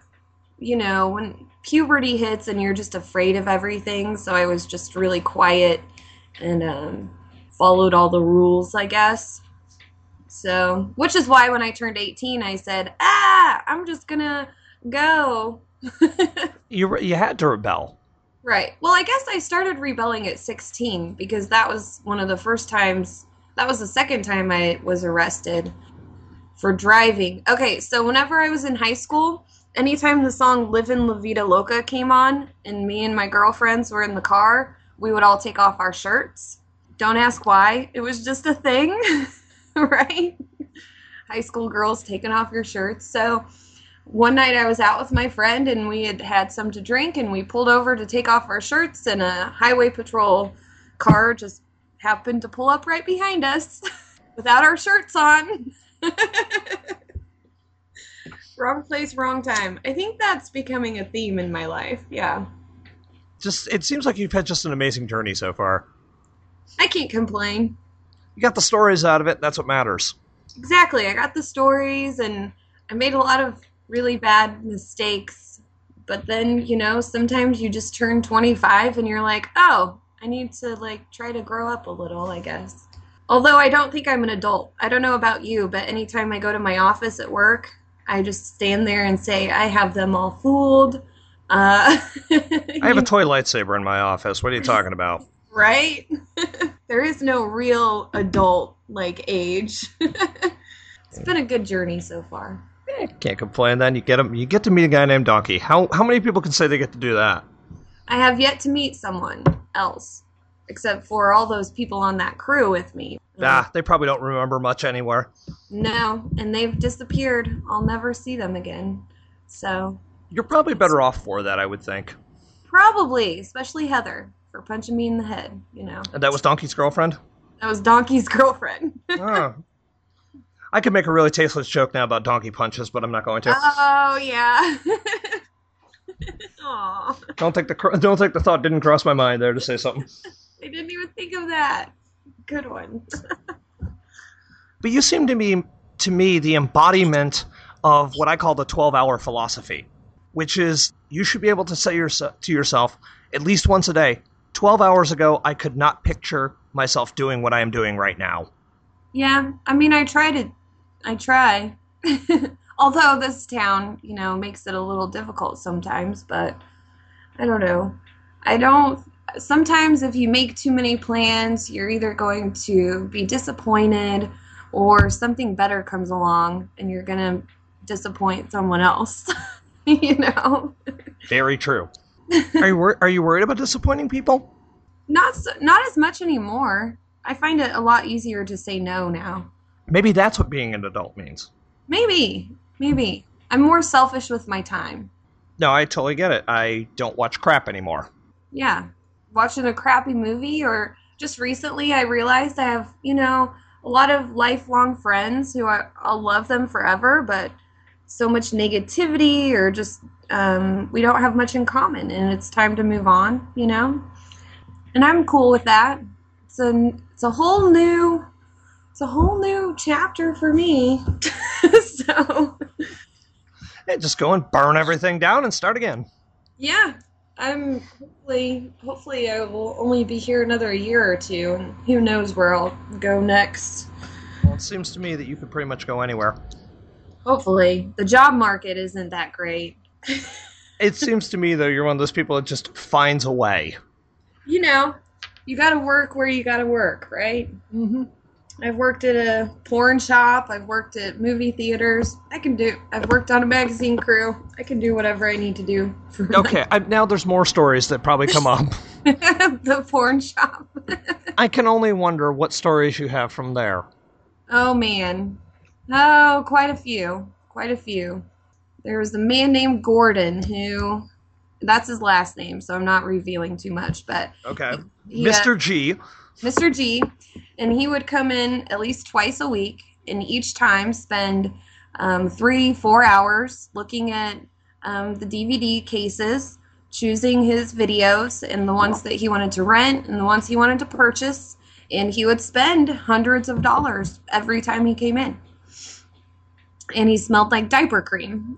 when puberty hits and you're just afraid of everything, so I was just really quiet and followed all the rules, I guess. So, which is why when I turned 18, I said, I'm just gonna go. You had to rebel. Right. Well, I guess I started rebelling at 16 because that was one of the first times, that was the second time I was arrested for driving. Okay, so whenever I was in high school, anytime the song Livin' La Vida Loca came on and me and my girlfriends were in the car, we would all take off our shirts. Don't ask why. It was just a thing, right? High school girls taking off your shirts. So one night I was out with my friend and we had some to drink and we pulled over to take off our shirts and a highway patrol car just happened to pull up right behind us without our shirts on. Wrong place, wrong time. I think that's becoming a theme in my life. Yeah. It seems like you've had just an amazing journey so far. I can't complain. You got the stories out of it. That's what matters. Exactly. I got the stories and I made a lot of really bad mistakes. But then, sometimes you just turn 25 and you're like, oh, I need to try to grow up a little, I guess. Although I don't think I'm an adult. I don't know about you, but anytime I go to my office at work, I just stand there and say, I have them all fooled. I have a toy lightsaber in my office. What are you talking about? Right? There is no real adult age. It's been a good journey so far. Can't complain then. You get to meet a guy named Donkey. How many people can say they get to do that? I have yet to meet someone else, except for all those people on that crew with me. They probably don't remember much anywhere. No, and they've disappeared. I'll never see them again. So you're probably better off for that, I would think. Probably, especially Heather, for punching me in the head, And that was Donkey's girlfriend? That was Donkey's girlfriend. Oh. I could make a really tasteless joke now about donkey punches, but I'm not going to. Oh, yeah. Aw. Don't think the thought didn't cross my mind there to say something. I didn't even think of that. Good one. But you seem to me the embodiment of what I call the 12-hour philosophy, which is you should be able to say to yourself at least once a day, 12 hours ago, I could not picture myself doing what I am doing right now. Yeah, I mean, I try. Although this town, makes it a little difficult sometimes, but I don't know. Sometimes if you make too many plans, you're either going to be disappointed or something better comes along and you're going to disappoint someone else, Very true. Are you worried about disappointing people? Not as much anymore. I find it a lot easier to say no now. Maybe that's what being an adult means. Maybe. I'm more selfish with my time. No, I totally get it. I don't watch crap anymore. Yeah. Watching a crappy movie, or just recently I realized I have, a lot of lifelong friends who I'll love them forever, but so much negativity or just we don't have much in common and it's time to move on, And I'm cool with that. It's a whole new chapter for me. So just go and burn everything down and start again. Yeah. I'm hopefully I will only be here another year or two, and who knows where I'll go next. Well, it seems to me that you could pretty much go anywhere. Hopefully. The job market isn't that great. It seems to me, though, you're one of those people that just finds a way. You gotta work where you gotta work, right? Mm-hmm. I've worked at a porn shop. I've worked at movie theaters. I've worked on a magazine crew. I can do whatever I need to do. Okay, now there's more stories that probably come up. The porn shop. I can only wonder what stories you have from there. Oh, man. Oh, quite a few. There was a man named Gordon who... That's his last name, so I'm not revealing too much, but... Okay. Mr. G. Mr. G, and he would come in at least twice a week, and each time spend 3-4 hours looking at the DVD cases, choosing his videos, and the ones that he wanted to rent, and the ones he wanted to purchase, and he would spend hundreds of dollars every time he came in. And he smelled like diaper cream.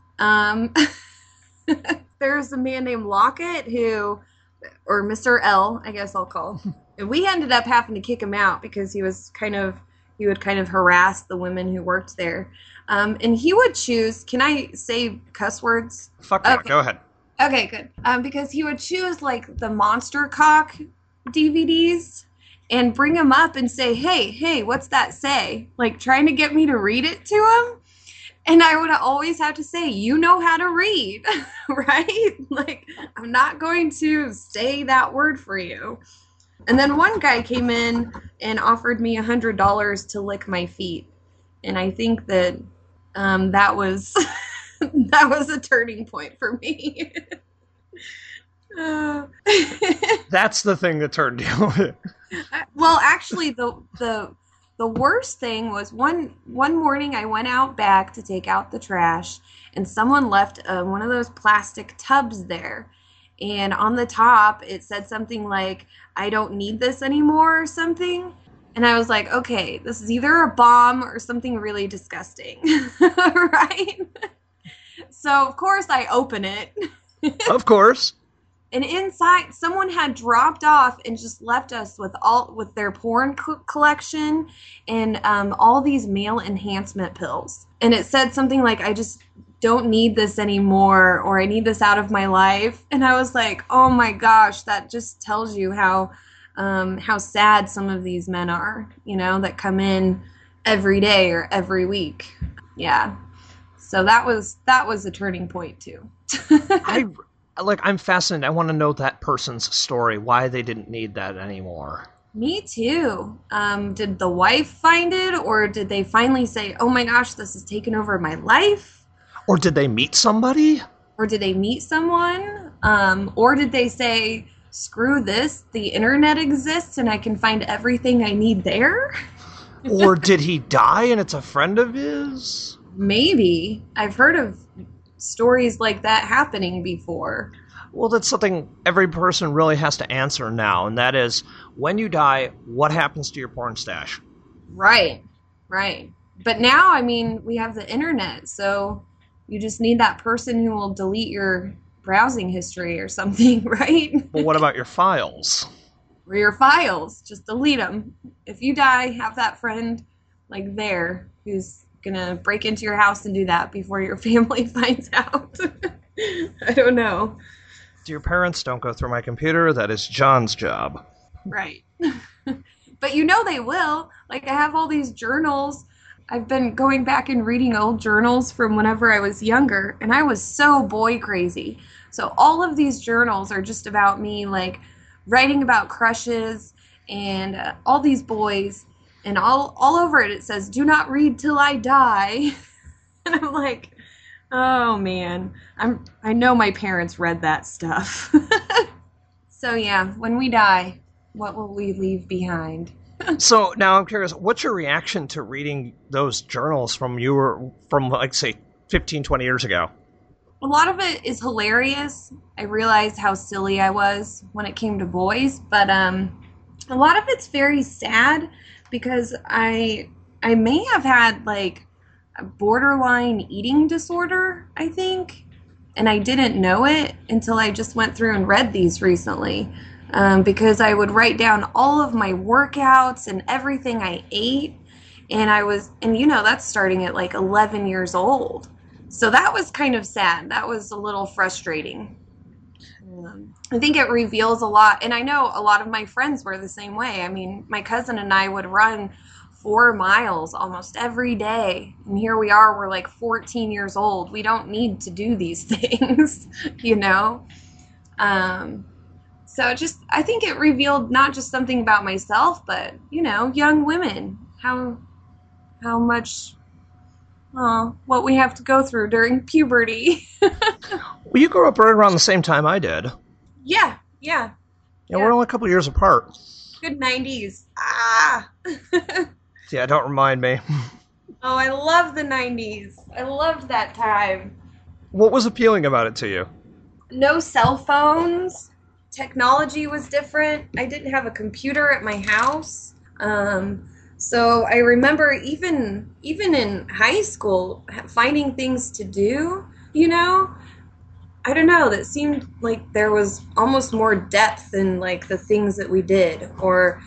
There's a man named Lockett or Mr. L, I guess I'll call We ended up having to kick him out because he would kind of harass the women who worked there. And he would choose, can I say cuss words? Fuck yeah, go ahead. Okay, good. Because he would choose like the Monster Cock DVDs and bring them up and say, hey, what's that say? Like trying to get me to read it to him. And I would always have to say, you know how to read, right? Like, I'm not going to say that word for you. And then one guy came in and offered me $100 to lick my feet. And I think that that was that was a turning point for me. That's the thing that turned you. Well, actually, the worst thing was one morning I went out back to take out the trash, and someone left one of those plastic tubs there. And on the top, it said something like, I don't need this anymore or something. And I was like, okay, this is either a bomb or something really disgusting, right? So, of course, I open it. Of course. And inside, someone had dropped off and just left us with their porn collection and all these male enhancement pills. And it said something like, I just don't need this anymore, or I need this out of my life. And I was like, oh my gosh, that just tells you how sad some of these men are, that come in every day or every week. Yeah. So that was a turning point too. I'm fascinated. I want to know that person's story, why they didn't need that anymore. Me too. Did the wife find it, or did they finally say, oh my gosh, this has taken over my life? Or did they meet somebody? Or did they meet someone? Or did they say, screw this, the internet exists and I can find everything I need there? Or did he die and it's a friend of his? Maybe. I've heard of stories like that happening before. Well, that's something every person really has to answer now, and that is, when you die, what happens to your porn stash? Right. But now, we have the internet, so you just need that person who will delete your browsing history or something, right? Well, what about your files? Or your files. Just delete them. If you die, have that friend, there, who's gonna break into your house and do that before your family finds out. I don't know. Dear parents, don't go through my computer. That is John's job. Right. But they will. I have all these journals. I've been going back and reading old journals from whenever I was younger, and I was so boy crazy. So all of these journals are just about me, writing about crushes and all these boys, and all over it says, do not read till I die. And I'm like, oh man, I know my parents read that stuff. So yeah, when we die, what will we leave behind? So now I'm curious, what's your reaction to reading those journals from say 15, 20 years ago? A lot of it is hilarious. I realized how silly I was when it came to boys, but a lot of it's very sad because I may have had a borderline eating disorder, I think, and I didn't know it until I just went through and read these recently. Because I would write down all of my workouts and everything I ate, and that's starting at 11 years old. So that was kind of sad. That was a little frustrating. I think it reveals a lot, and I know a lot of my friends were the same way. My cousin and I would run 4 miles almost every day, and here we are, we're 14 years old. We don't need to do these things, So I think it revealed not just something about myself, but, young women, how much, what we have to go through during puberty. Well, you grew up right around the same time I did. Yeah. Yeah, we're only a couple years apart. Good 90s. Ah! Yeah, don't remind me. Oh, I love the 90s. I loved that time. What was appealing about it to you? No cell phones. Technology was different. I didn't have a computer at my house. So I remember even in high school finding things to do, I don't know, that seemed like there was almost more depth in like the things that we did, or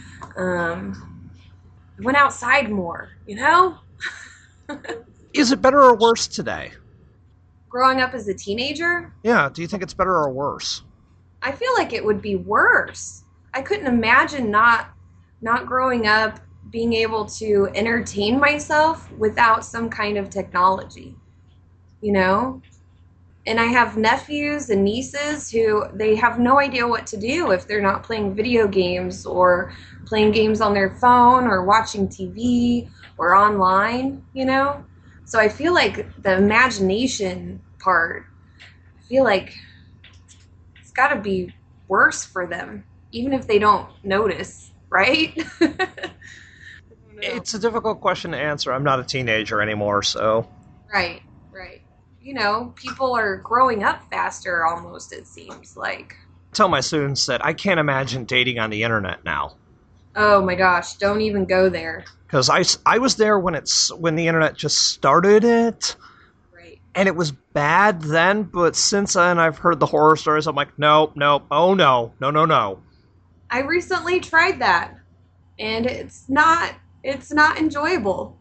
went outside more, you know? Is it better or worse today? Growing up as a teenager, Yeah, do you think it's better or worse? I feel like it would be worse. I couldn't imagine not growing up being able to entertain myself without some kind of technology, you know? And I have nephews and nieces who they have no idea what to do if they're not playing video games or playing games on their phone or watching TV or online, you know? So I feel like the imagination part, I feel like it's got to be worse for them, even if they don't notice, right? I don't know. It's a difficult question to answer. I'm not a teenager anymore, so... Right, right. You know, people are growing up faster almost, it seems like. I tell my students that I can't imagine dating on the internet now. Oh my gosh, don't even go there. Because I was there when the internet just started it, Right. and it was bad then, but since then I've heard the horror stories. I'm like, nope, oh no. I recently tried that, and it's not enjoyable.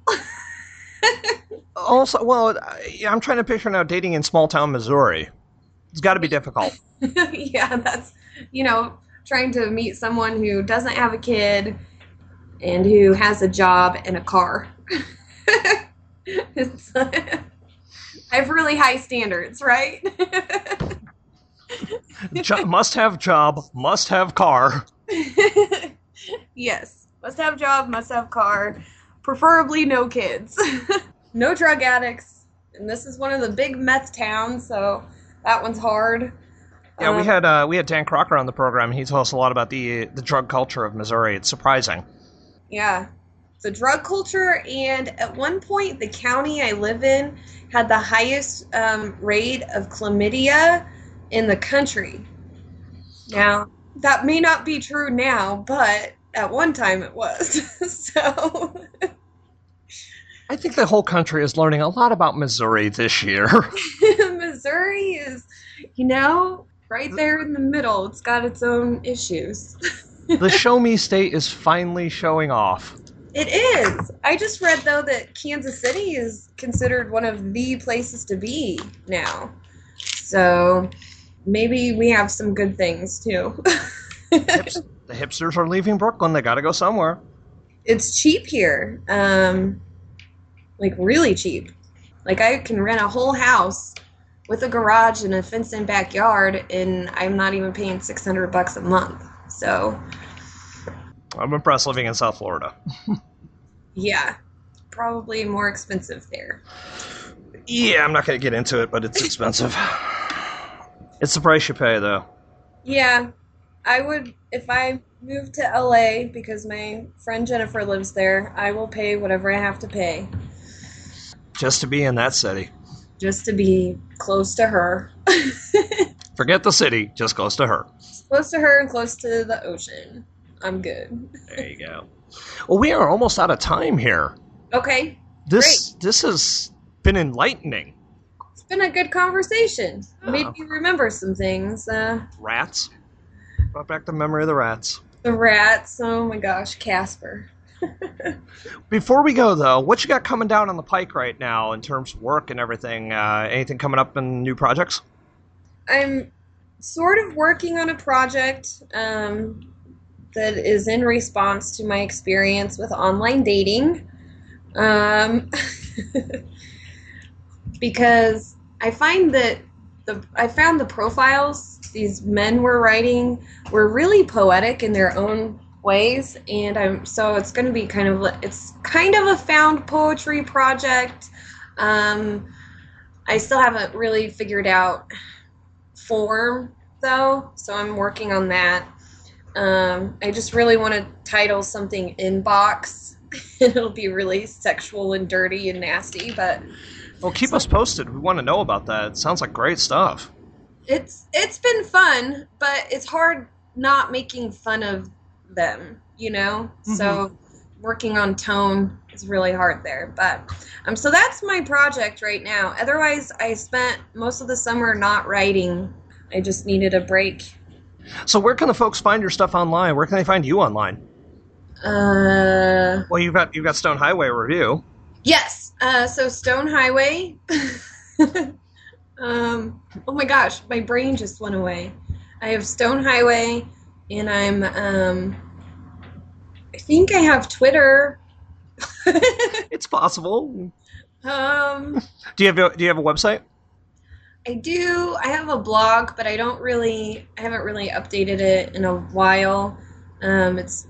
Also, well, I'm trying to picture now dating in small-town Missouri. It's got to be difficult. Yeah, that's, trying to meet someone who doesn't have a kid and who has a job and a car. I have really high standards, right? Must have job, must have car. Yes, must have job, must have car, preferably no kids. No drug addicts, and this is one of the big meth towns, so that one's hard. Yeah, we had Dan Crocker on the program. He told us a lot about the drug culture of Missouri. It's surprising. Yeah, the drug culture, and at one point, the county I live in had the highest rate of chlamydia in the country. Now, that may not be true now, but at one time it was. So... I think the whole country is learning a lot about Missouri this year. Missouri is, right there in the middle. It's got its own issues. The show me state is finally showing off. It is. I just read, though, that Kansas City is considered one of the places to be now. So maybe we have some good things, too. The hipsters are leaving Brooklyn. They got to go somewhere. It's cheap here. Like, really cheap. Like, I can rent a whole house with a garage and a fenced-in backyard, and I'm not even paying $600 a month. So... I'm impressed living in South Florida. Yeah. Probably more expensive there. Yeah, I'm not going to get into it, but it's expensive. It's the price you pay, though. Yeah. I would, if I moved to LA, because my friend Jennifer lives there, I will pay whatever I have to pay. Just to be in that city. Just to be close to her. Forget the city, just close to her. Close to her and close to the ocean. I'm good. There you go. Well, we are almost out of time here. Okay. This has been enlightening. It's been a good conversation. Made me remember some things. Rats. Brought back the memory of the rats. The rats. Oh my gosh, Casper. Before we go, though, what you got coming down on the pike right now in terms of work and everything? Anything coming up in new projects? I'm sort of working on a project that is in response to my experience with online dating. Because I find that I found the profiles these men were writing were really poetic in their own ways, and so it's going to be kind of a found poetry project. I still haven't really figured out form though, so I'm working on that. I just really want to title something Inbox. It'll be really sexual and dirty and nasty, but well, keep us posted. We want to know about that. It sounds like great stuff. It's been fun, but it's hard not making fun of them, Mm-hmm. So working on tone It's really hard there. But so that's my project right now. Otherwise, I spent most of the summer not writing. I just needed a break. So where can the folks find your stuff online? Where can they find you online? Well, you've got Stone Highway Review. Yes. So Stone Highway. Oh my gosh, my brain just went away. I have Stone Highway, and I'm I think I have Twitter. It's possible. Do you have a website? I do. I have a blog, but I haven't really updated it in a while. It's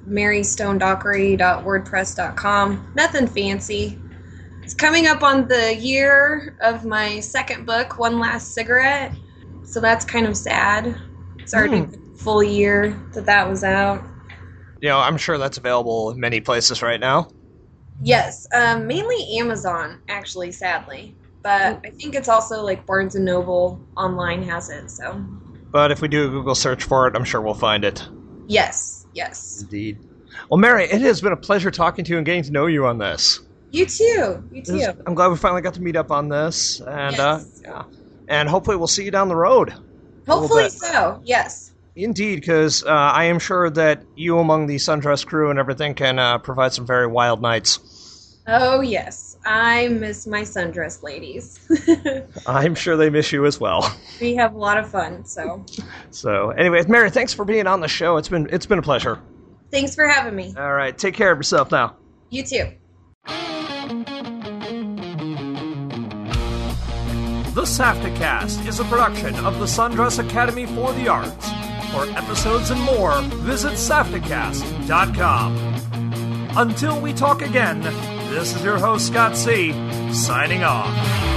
marystonedockery.wordpress.com. Nothing fancy. It's coming up on the year of my second book, One Last Cigarette. So that's kind of sad. It's already a full year that was out. I'm sure that's available in many places right now. Yes, mainly Amazon, actually, sadly. But I think it's also like Barnes & Noble online has it, so. But if we do a Google search for it, I'm sure we'll find it. Yes. Indeed. Well, Mary, it has been a pleasure talking to you and getting to know you on this. You too. I'm glad we finally got to meet up on this, and yes. And hopefully we'll see you down the road. Hopefully so, yes. Indeed, because I am sure that you among the Sundress crew and everything can provide some very wild nights. Oh, yes. I miss my Sundress ladies. I'm sure they miss you as well. We have a lot of fun, so. So, anyways, Mary, thanks for being on the show. It's been a pleasure. Thanks for having me. All right, take care of yourself now. You too. The SAFTAcast is a production of the Sundress Academy for the Arts. For episodes and more, visit SAFTAcast.com. Until we talk again, this is your host, Scott C., signing off.